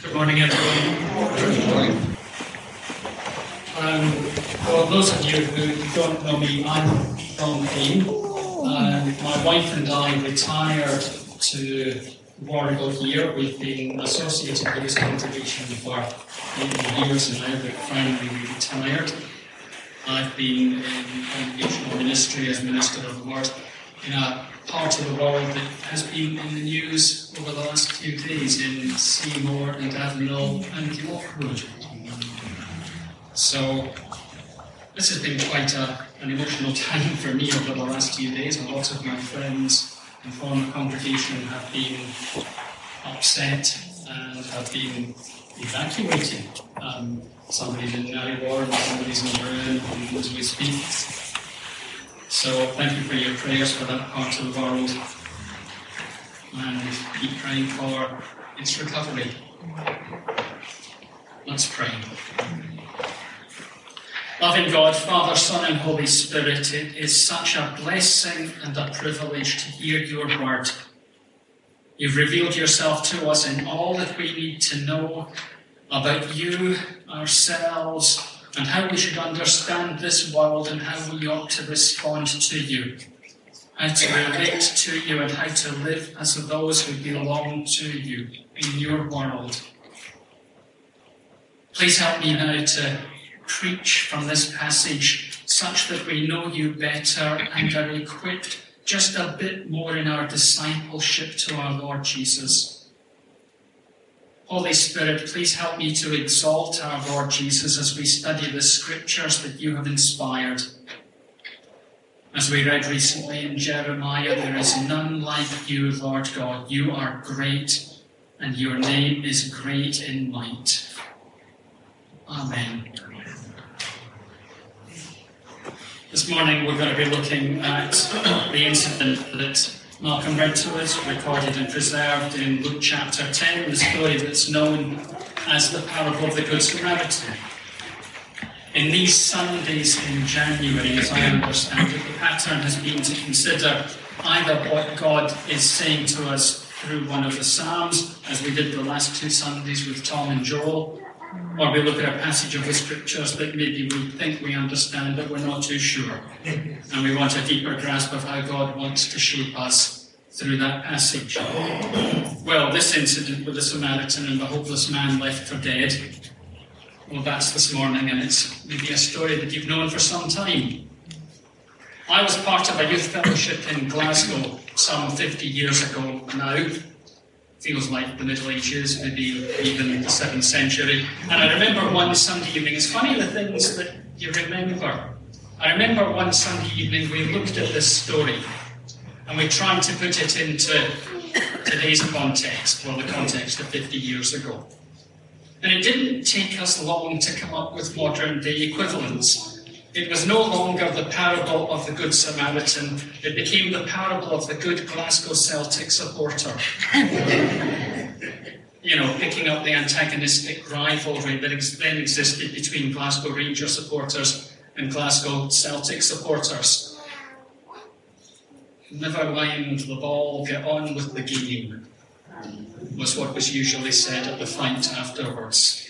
Good morning, everyone. Good morning. For those of you who don't know me, I'm Tom Payne. My wife and I retired to Warrigal here. We've been associated with this congregation for 8 years now, but finally we retired. I've been in congregational ministry as Minister of the Word in a part of the world that has been in the news over the last few days in Seymour and Avenel and Lockwood. So this has been quite an emotional time for me over the last few days. A lot of my friends and former congregation have been upset and have been evacuating. Somebody's in Narrowar and somebody's in Broome as we speak. So thank you for your prayers for that part of the world, and keep praying for its recovery. Let's pray. Loving God, Father, Son and Holy Spirit, it is such a blessing and a privilege to hear your word. You've revealed yourself to us in all that we need to know about you, ourselves, and how we should understand this world and how we ought to respond to you, how to relate to you and how to live as those who belong to you in your world. Please help me now to preach from this passage such that we know you better and are equipped just a bit more in our discipleship to our Lord Jesus. Holy Spirit, please help me to exalt our Lord Jesus as we study the scriptures that you have inspired. As we read recently in Jeremiah, there is none like you, Lord God. You are great, and your name is great in might. Amen. This morning we're going to be looking at the incident that Malcolm read to us, recorded and preserved in Luke chapter 10, the story that's known as the parable of the Good Samaritan. In these Sundays in January, as I understand it, the pattern has been to consider either what God is saying to us through one of the Psalms, as we did the last two Sundays with Tom and Joel, or we look at a passage of the scriptures that maybe we think we understand, but we're not too sure. And we want a deeper grasp of how God wants to shape us through that passage. Well, this incident with the Samaritan and the hopeless man left for dead, well, that's this morning, and it's maybe a story that you've known for some time. I was part of a youth fellowship in Glasgow some 50 years ago now. Feels like the Middle Ages, maybe even the 7th century. And I remember one Sunday evening, it's funny the things that you remember. I remember one Sunday evening we looked at this story and we tried to put it into today's context, well, the context of 50 years ago. And it didn't take us long to come up with modern day equivalents. It was no longer the parable of the Good Samaritan. It became the parable of the good Glasgow Celtic supporter. You know, picking up the antagonistic rivalry that then existed between Glasgow Rangers supporters and Glasgow Celtic supporters. Never mind the ball, get on with the game, was what was usually said at the fight afterwards.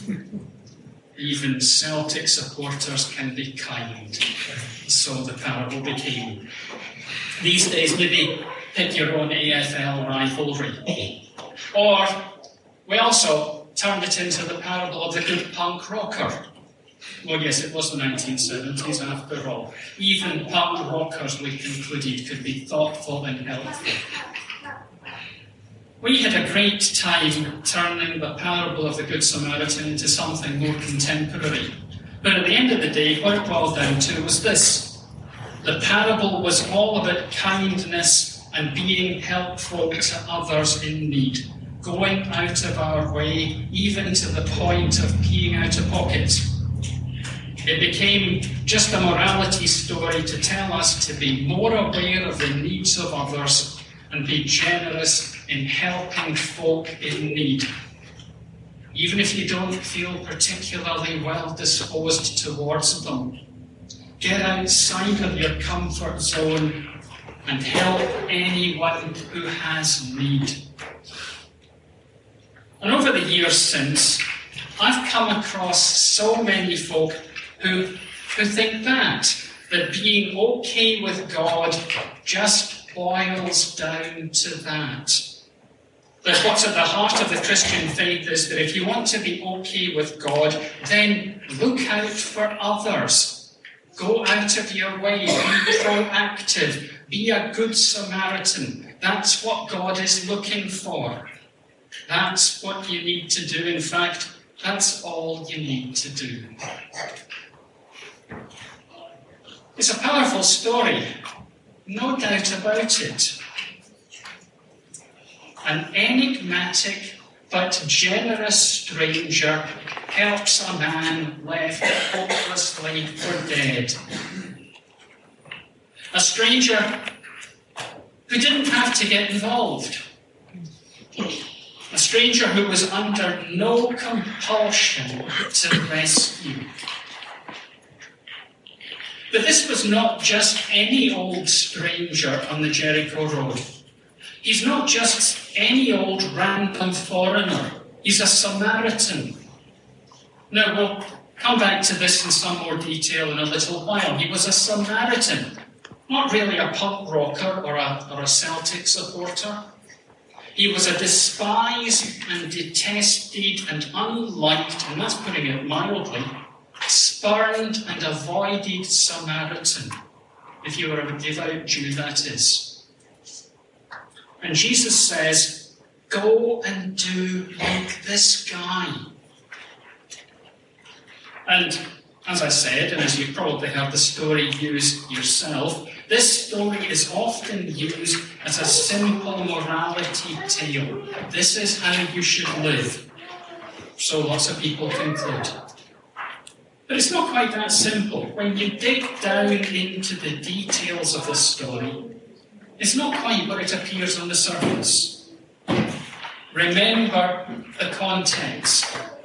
Even Celtic supporters can be kind, so the parable became. These days, maybe pick your own AFL rivalry. Or we also turned it into the parable of the good punk rocker. Well, yes, it was the 1970s after all. Even punk rockers, we concluded, could be thoughtful and helpful. We had a great time turning the parable of the Good Samaritan into something more contemporary. But at the end of the day, what it boiled down to was this. The parable was all about kindness and being helpful to others in need, going out of our way, even to the point of peeing out of pocket. It became just a morality story to tell us to be more aware of the needs of others and be generous in helping folk in need. Even if you don't feel particularly well disposed towards them, get outside of your comfort zone and help anyone who has need. And over the years since, I've come across so many folk who think that being okay with God just boils down to that. That what's at the heart of the Christian faith is that if you want to be okay with God, then look out for others. Go out of your way, be proactive, be a good Samaritan. That's what God is looking for. That's what you need to do. In fact, that's all you need to do. It's a powerful story, no doubt about it. An enigmatic but generous stranger helps a man left hopelessly for dead. A stranger who didn't have to get involved. A stranger who was under no compulsion to rescue. But this was not just any old stranger on the Jericho Road. He's not just any old random foreigner. He's a Samaritan. Now, we'll come back to this in some more detail in a little while. He was a Samaritan, not really a punk rocker or a Celtic supporter. He was a despised and detested and unliked, and that's putting it mildly, spurned and avoided Samaritan, if you were a devout Jew, that is. And Jesus says, go and do like this guy. And as I said, and as you've probably heard the story used yourself, this story is often used as a simple morality tale. This is how you should live. So lots of people conclude. But it's not quite that simple. When you dig down into the details of the story, it's not quite what it appears on the surface. Remember the context.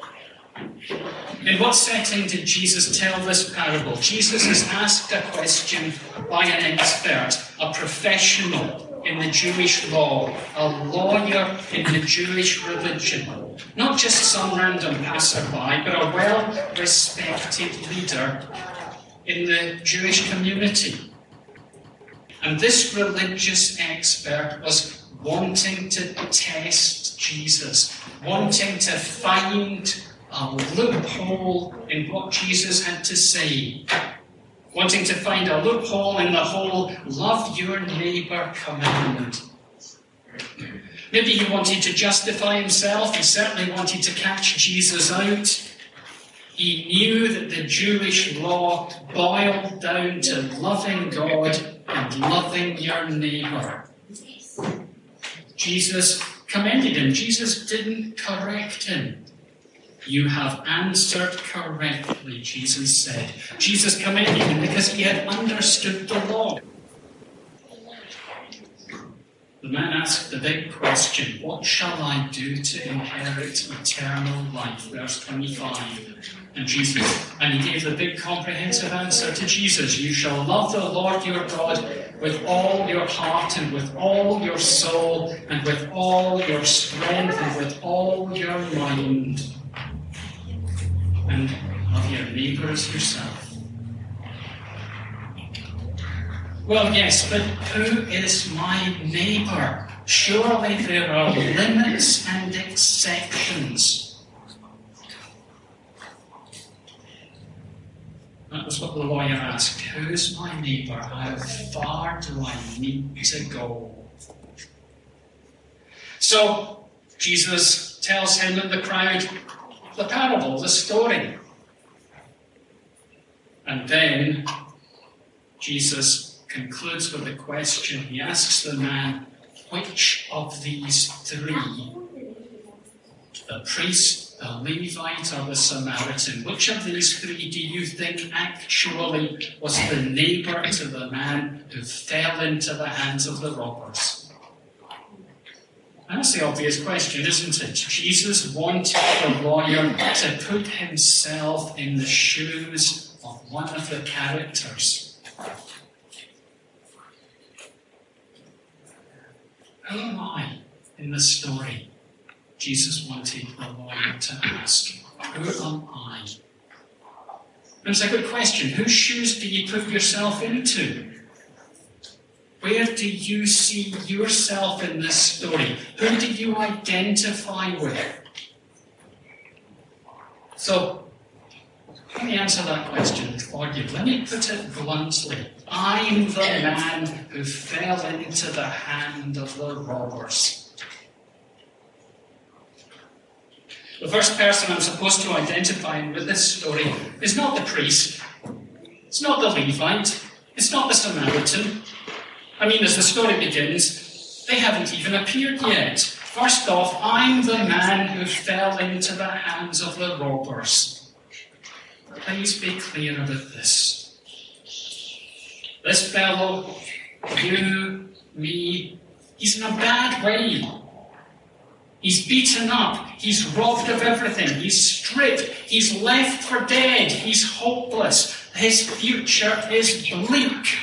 In what setting did Jesus tell this parable? Jesus is asked a question by an expert, a professional in the Jewish law, a lawyer in the Jewish religion. Not just some random passerby, but a well-respected leader in the Jewish community. And this religious expert was wanting to test Jesus, wanting to find a loophole in what Jesus had to say, wanting to find a loophole in the whole love your neighbour commandment. Maybe he wanted to justify himself. He certainly wanted to catch Jesus out. He knew that the Jewish law boiled down to loving God and loving your neighbour. Jesus commended him. Jesus didn't correct him. You have answered correctly, Jesus said. Jesus commended him because he had understood the law. The man asked the big question, what shall I do to inherit eternal life? Verse 25. And he gave the big comprehensive answer to Jesus. You shall love the Lord your God with all your heart and with all your soul and with all your strength and with all your mind. And love your neighbour as yourself. Well, yes, but who is my neighbour? Surely there are limits and exceptions. That was what the lawyer asked. Who is my neighbour? How far do I need to go? So, Jesus tells him and the crowd the parable, the story. And then Jesus concludes with a question. He asks the man, which of these three, the priest, the Levite, or the Samaritan, which of these three do you think actually was the neighbour to the man who fell into the hands of the robbers? That's the obvious question, isn't it? Jesus wanted the lawyer to put himself in the shoes of one of the characters. Who am I in the story? Jesus wanted the lawyer to ask. Who am I? And it's a good question. Whose shoes do you put yourself into? Where do you see yourself in this story? Who do you identify with? So, let me answer that question for you. Let me put it bluntly. I'm the man who fell into the hand of the robbers. The first person I'm supposed to identify with this story is not the priest. It's not the Levite. It's not the Samaritan. I mean, as the story begins, they haven't even appeared yet. First off, I'm the man who fell into the hands of the robbers. Please be clear about this. This fellow, you, me, he's in a bad way. He's beaten up. He's robbed of everything. He's stripped. He's left for dead. He's hopeless. His future is bleak.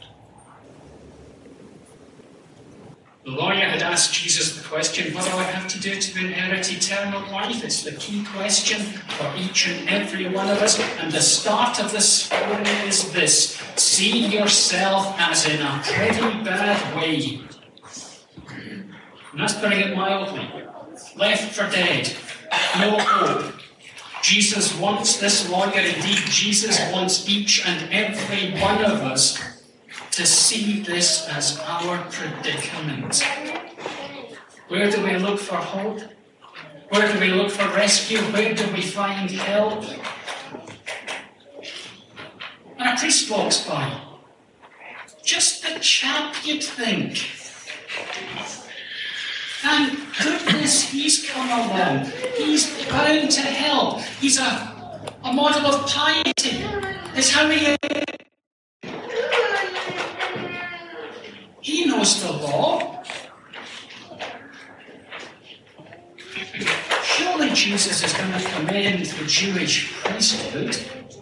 The lawyer had asked Jesus the question, what do I have to do to inherit eternal life? It's the key question for each and every one of us. And the start of the story is this. See yourself as in a pretty bad way. And that's putting it mildly. Left for dead. No hope. Jesus wants this lawyer, indeed Jesus wants each and every one of us to see this as our predicament. Where do we look for hope? Where do we look for rescue? Where do we find help? And a priest walks by. Just the chap you'd think. Thank goodness he's come along. He's bound to help. He's a model of piety. It's how he knows the law. Surely Jesus is going to commend the Jewish priesthood.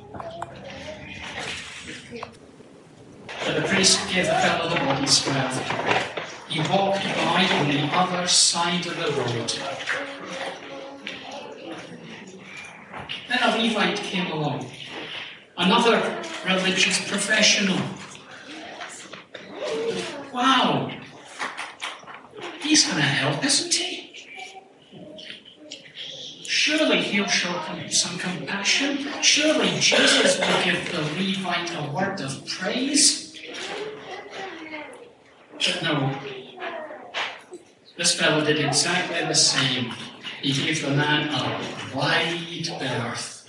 But the priest gave the fellow the body swell. He walked by on the other side of the road. Then a Levite came along, another religious professional. Wow, he's going to help, isn't he? Surely he'll show some compassion. Surely Jesus will give the Levite a word of praise. But no. This fellow did exactly the same. He gave the man a wide berth.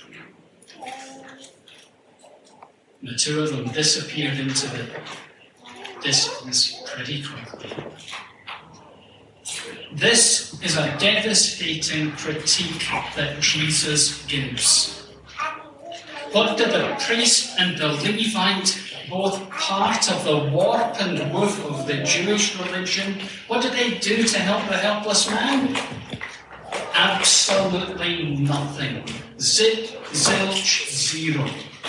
The two of them disappeared into the distance pretty quickly. This is a devastating critique that Jesus gives. What did the priest and the Levite, both part of the warp and woof of the Jewish religion, what did they do to help the helpless man? Absolutely nothing. Zip, zilch, zero.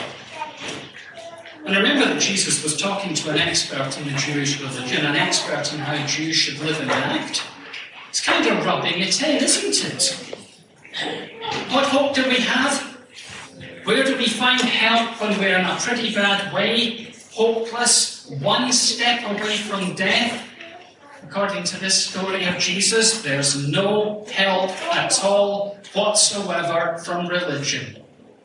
And remember that Jesus was talking to an expert in the Jewish religion, an expert in how Jews should live and act. It's kind of rubbing it in, isn't it? What hope do we have? Where do we find help when we're in a pretty bad way, hopeless, one step away from death? According to this story of Jesus, there's no help at all whatsoever from religion.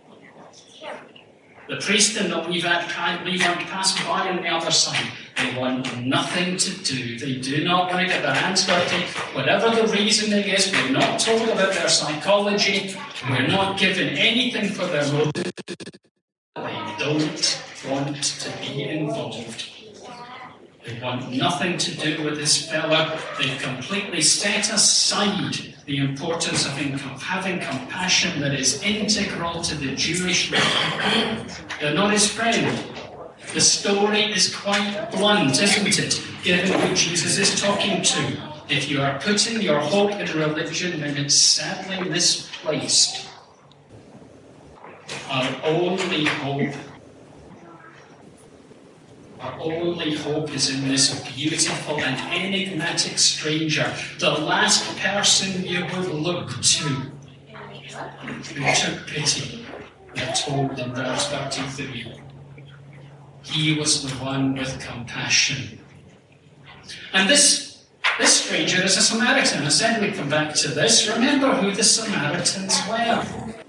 The priest and the Levite pass by on the other side. They want nothing to do. They do not want to get their hands dirty. Whatever the reasoning is, we're not told about their psychology. We're not given anything for their motive. They don't want to be involved. They want nothing to do with this fella. They've completely set aside the importance of having compassion that is integral to the Jewish religion. They're not his friend. The story is quite blunt, isn't it, given who Jesus is talking to. If you are putting your hope in religion, then it's sadly misplaced. Our only hope Our only hope is in this beautiful and enigmatic stranger, the last person you would look to, who took pity, we're told in verse 33. He was the one with compassion. And this stranger is a Samaritan. I said we'd come back to this. Remember who the Samaritans were.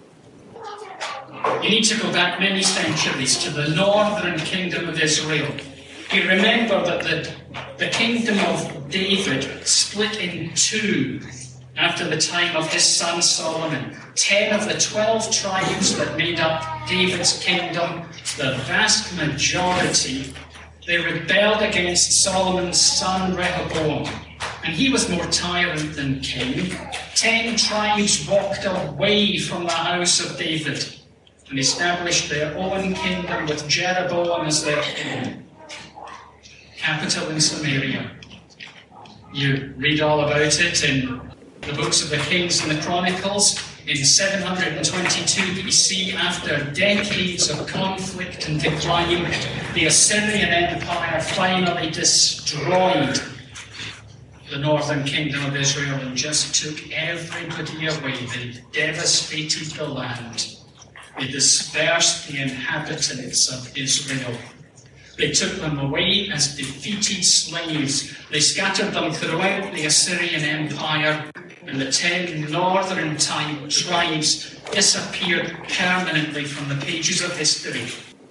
You need to go back many centuries to the northern kingdom of Israel. You remember that the kingdom of David split in two after the time of his son Solomon. 10 of the 12 tribes that made up David's kingdom, the vast majority, they rebelled against Solomon's son Rehoboam. And he was more tyrant than king. 10 tribes walked away from the house of David and established their own kingdom with Jeroboam as their king. Capital in Samaria. You read all about it in the books of the Kings and the Chronicles. In 722 BC, after decades of conflict and decline, the Assyrian Empire finally destroyed the northern kingdom of Israel and just took everybody away. They devastated the land. They dispersed the inhabitants of Israel. They took them away as defeated slaves. They scattered them throughout the Assyrian Empire, and the 10 northern tribes disappeared permanently from the pages of history.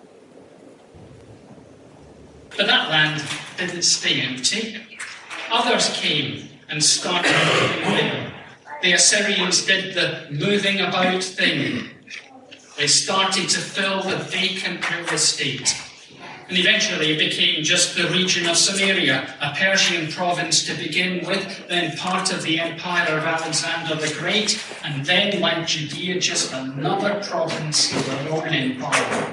But that land didn't stay empty. Others came and started living there. The Assyrians did the moving about thing. They started to fill the vacant real estate. And eventually it became just the region of Samaria, a Persian province to begin with, then part of the empire of Alexander the Great, and then, like Judea, just another province of the Roman Empire.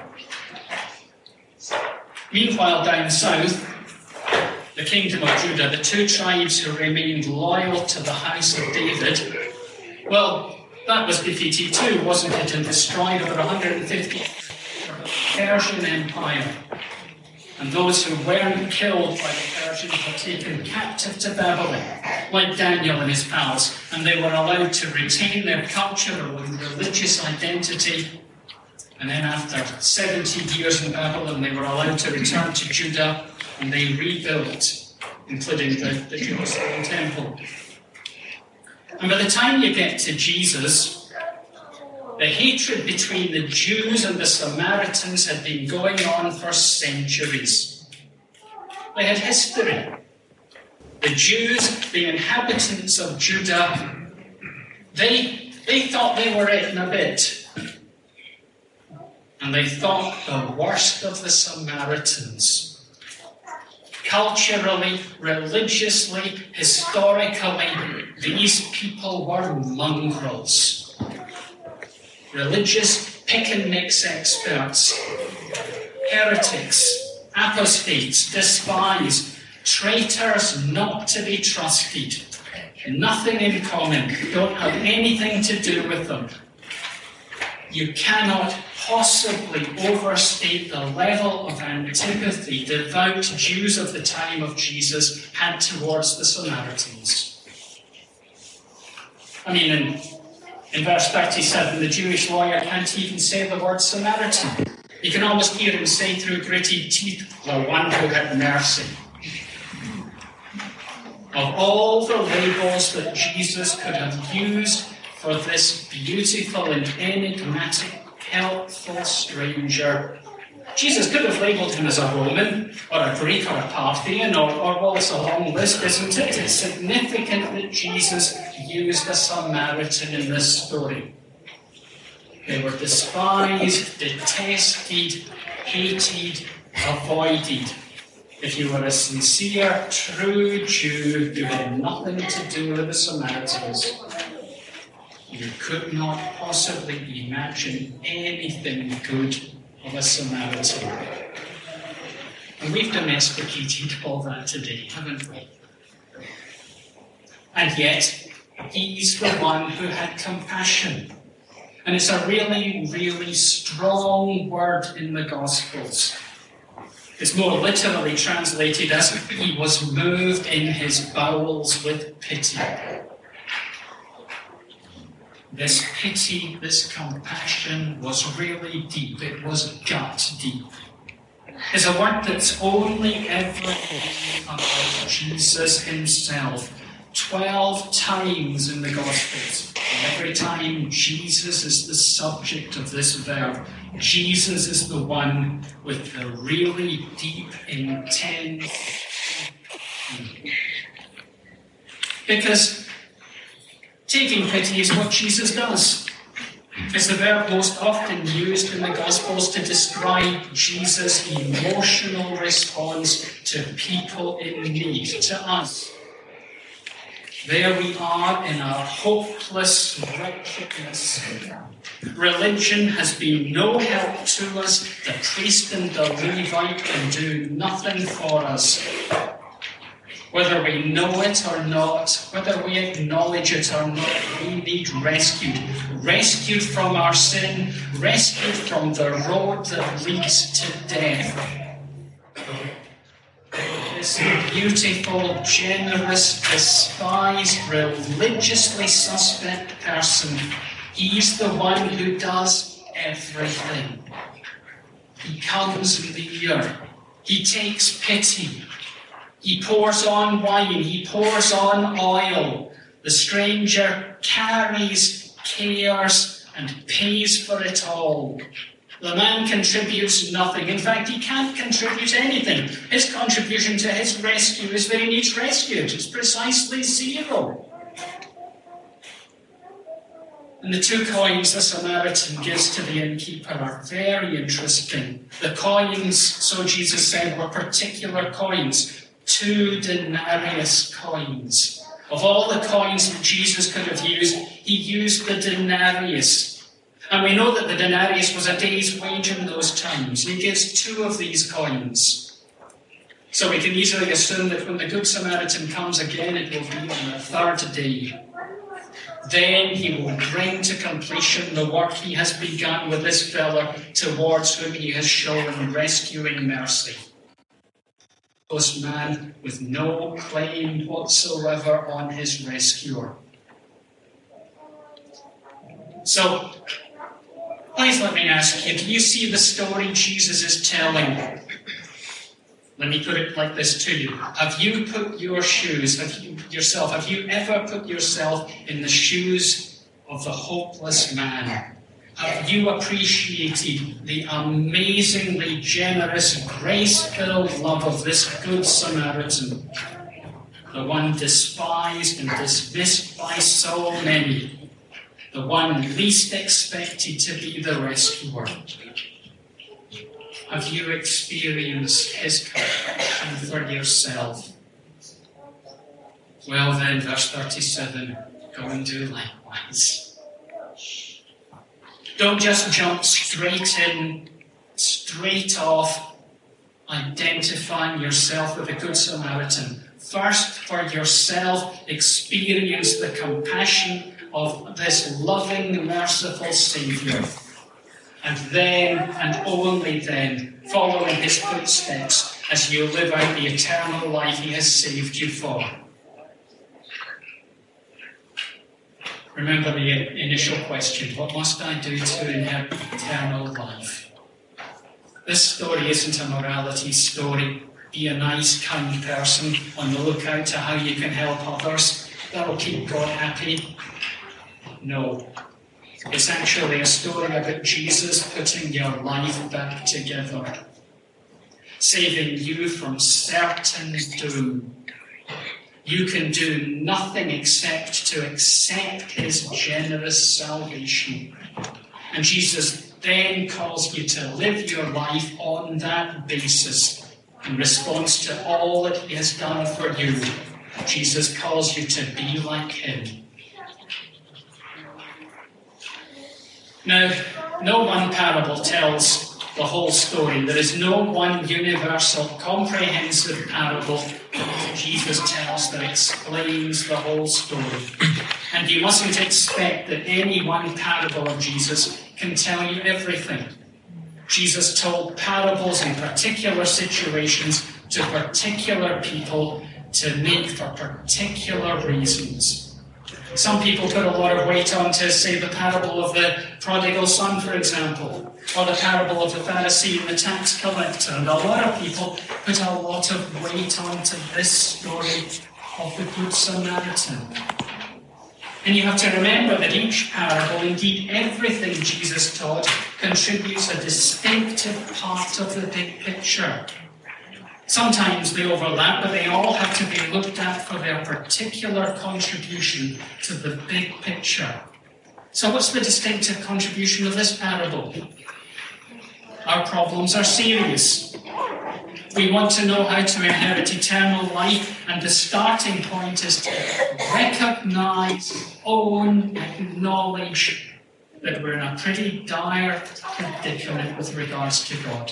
Meanwhile, down south, the kingdom of Judah, the 2 tribes who remained loyal to the house of David, well, that was defeated too, wasn't it, and destroyed over 150 years of the Persian Empire. And those who weren't killed by the Persians were taken captive to Babylon, like Daniel and his pals, and they were allowed to retain their cultural and religious identity. And then after 70 years in Babylon, they were allowed to return to Judah, and they rebuilt, including the Jerusalem temple. And by the time you get to Jesus, the hatred between the Jews and the Samaritans had been going on for centuries. They had history. The Jews, the inhabitants of Judah, they thought they were it in a bit. And they thought the worst of the Samaritans. Culturally, religiously, historically, these people were mongrels. Religious pick-and-mix experts, heretics, apostates, despised, traitors not to be trusted, nothing in common, don't have anything to do with them. You cannot possibly overstate the level of antipathy devout Jews of the time of Jesus had towards the Samaritans. I mean, in verse 37, the Jewish lawyer can't even say the word Samaritan. You can almost hear him say through gritted teeth, the one who had mercy. Of all the labels that Jesus could have used for this beautiful and enigmatic, helpful stranger, Jesus could have labelled him as a Roman, or a Greek, or a Parthian, or well, it's a long list, isn't it? It's significant that Jesus used a Samaritan in this story. They were despised, detested, hated, avoided. If you were a sincere, true Jew who had nothing to do with the Samaritans, you could not possibly imagine anything good of a Samaritan. And we've domesticated all that today, haven't we? And yet, he's the one who had compassion. And it's a really, really strong word in the Gospels. It's more literally translated as he was moved in his bowels with pity. This pity, this compassion was really deep. It was gut deep. It's a word that's only ever been about Jesus himself. 12 times in the Gospels. And every time Jesus is the subject of this verb. Jesus is the one with the really deep, intense. Because taking pity is what Jesus does. It's the verb most often used in the Gospels to describe Jesus' emotional response to people in need, to us. There we are in our hopeless wretchedness. Religion has been no help to us. The priest and the Levite can do nothing for us. Whether we know it or not, whether we acknowledge it or not, we need rescued. Rescued from our sin, rescued from the road that leads to death. This beautiful, generous, despised, religiously suspect person, he's the one who does everything. He comes near. He takes pity. He pours on wine. He pours on oil. The stranger carries, cares, and pays for it all. The man contributes nothing. In fact, he can't contribute anything. His contribution to his rescue is that he needs rescued. It's precisely zero. And the 2 coins the Samaritan gives to the innkeeper are very interesting. The coins, so Jesus said, were particular coins. 2 denarius coins. Of all the coins that Jesus could have used, he used the denarius. And we know that the denarius was a day's wage in those times. He gives 2 of these coins. So we can easily assume that when the Good Samaritan comes again, it will be on the 3rd day. Then he will bring to completion the work he has begun with this fellow towards whom he has shown rescuing mercy. This man with no claim whatsoever on his rescuer. So, please let me ask you, do you see the story Jesus is telling? Let me put it like this to you. Have you put your shoes, have you ever put yourself in the shoes of the hopeless man? Have you appreciated the amazingly generous, grace-filled love of this Good Samaritan? The one despised and dismissed by so many. The one least expected to be the rescuer. Have you experienced his compassion for yourself? Well then, verse 37, go and do likewise. Don't just jump straight in, straight off, identifying yourself with the Good Samaritan. First, for yourself, experience the compassion of this loving, merciful Saviour. And then, and only then, follow in his footsteps as you live out the eternal life he has saved you for. Remember the initial question, what must I do to inherit eternal life? This story isn't a morality story. Be a nice, kind person on the lookout to how you can help others. That'll keep God happy. No. It's actually a story about Jesus putting your life back together, saving you from certain doom. You can do nothing except to accept his generous salvation. And Jesus then calls you to live your life on that basis in response to all that he has done for you. Jesus calls you to be like him. Now, no one parable tells the whole story. There is no one universal, comprehensive parable that Jesus tells that explains the whole story. And you mustn't expect that any one parable of Jesus can tell you everything. Jesus told parables in particular situations to particular people to make for particular reasons. Some people put a lot of weight on to, say, the parable of the prodigal son, for example, or the parable of the Pharisee and the tax collector. And a lot of people put a lot of weight onto this story of the Good Samaritan. And you have to remember that each parable, indeed everything Jesus taught, contributes a distinctive part of the big picture. Sometimes they overlap, but they all have to be looked at for their particular contribution to the big picture. So what's the distinctive contribution of this parable? Our problems are serious. We want to know how to inherit eternal life, and the starting point is to recognize, own, acknowledge that we're in a pretty dire predicament with regards to God.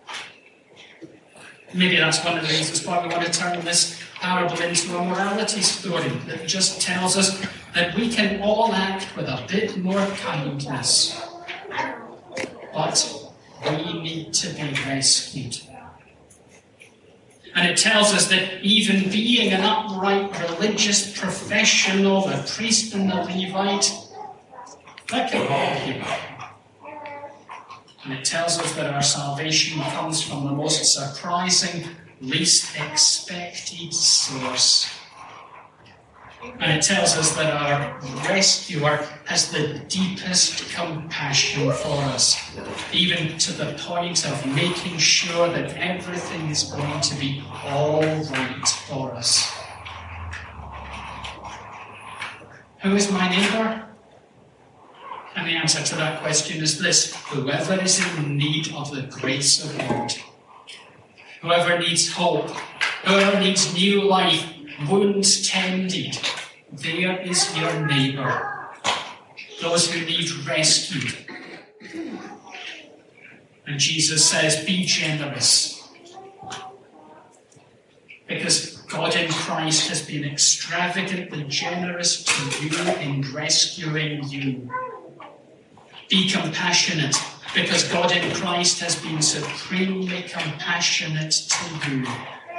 Maybe that's one of the reasons why we want to turn this parable into a morality story that just tells us that we can all act with a bit more kindness, but we need to be rescued. And it tells us that even being an upright religious professional, the priest and the Levite, that can all be. And it tells us that our salvation comes from the most surprising, least expected source. And it tells us that our rescuer has the deepest compassion for us, even to the point of making sure that everything is going to be all right for us. Who is my neighbour? And the answer to that question is this: whoever is in need of the grace of God, whoever needs hope, whoever needs new life, wounds tended, there is your neighbour. Those who need rescued. And Jesus says, be generous. Because God in Christ has been extravagantly generous to you in rescuing you. Be compassionate, because God in Christ has been supremely compassionate to you.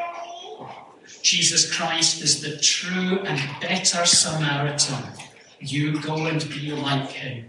Jesus Christ is the true and better Samaritan. You go and be like him.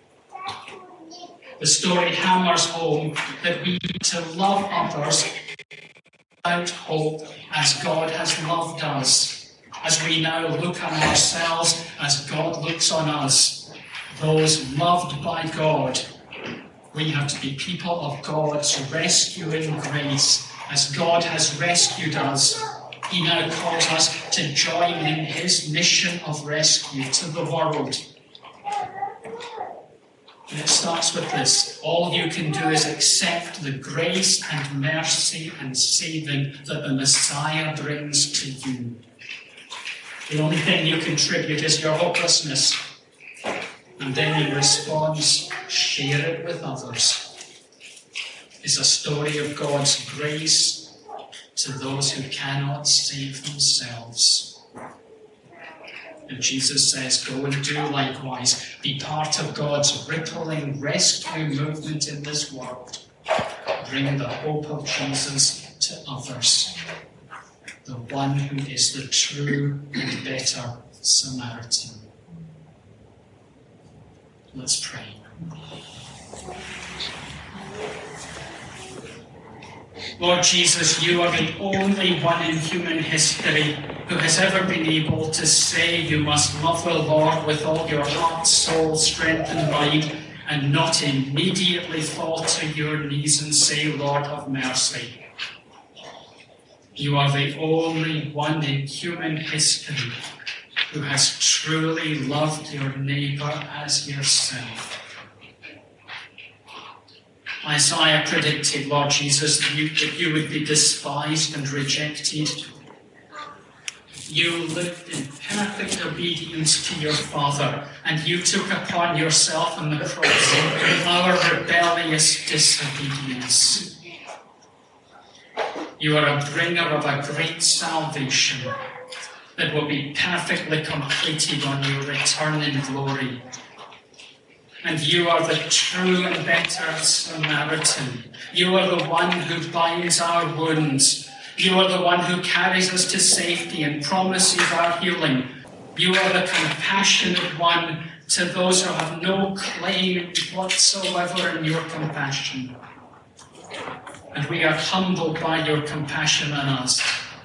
The story hammers home that we need to love others without hope as God has loved us, as we now look on ourselves as God looks on us. Those loved by God, we have to be people of God's rescuing grace. As God has rescued us, he now calls us to join in his mission of rescue to the world. And it starts with this: all you can do is accept the grace and mercy and saving that the Messiah brings to you. The only thing you contribute is your hopelessness. And then in response, share it with others. It's a story of God's grace to those who cannot save themselves. And Jesus says, go and do likewise. Be part of God's rippling rescue movement in this world. Bring the hope of Jesus to others. The one who is the true and better Samaritan. Let's pray. Lord Jesus, you are the only one in human history who has ever been able to say you must love the Lord with all your heart, soul, strength and mind, and not immediately fall to your knees and say, Lord, have mercy. You are the only one in human history who has truly loved your neighbour as yourself. Isaiah predicted, Lord Jesus, that you would be despised and rejected. You lived in perfect obedience to your Father, and you took upon yourself on the cross our rebellious disobedience. You are a bringer of a great salvation that will be perfectly completed on your return in glory. And you are the true and better Samaritan. You are the one who binds our wounds. You are the one who carries us to safety and promises our healing. You are the compassionate one to those who have no claim whatsoever in your compassion. And we are humbled by your compassion on us.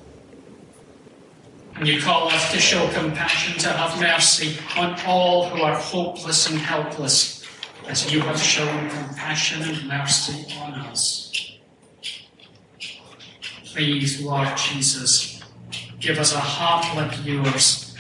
And you call us to show compassion, to have mercy on all who are hopeless and helpless, as you have shown compassion and mercy on us. Please, Lord Jesus, give us a heart like yours.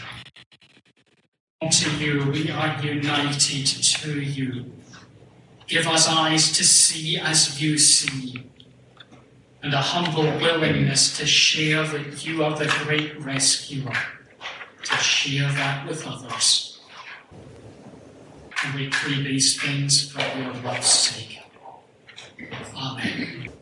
To you, we are united to you. Give us eyes to see as you see, and a humble willingness to share that you are the great rescuer, to share that with others. And we pray these things for your love's sake. Amen.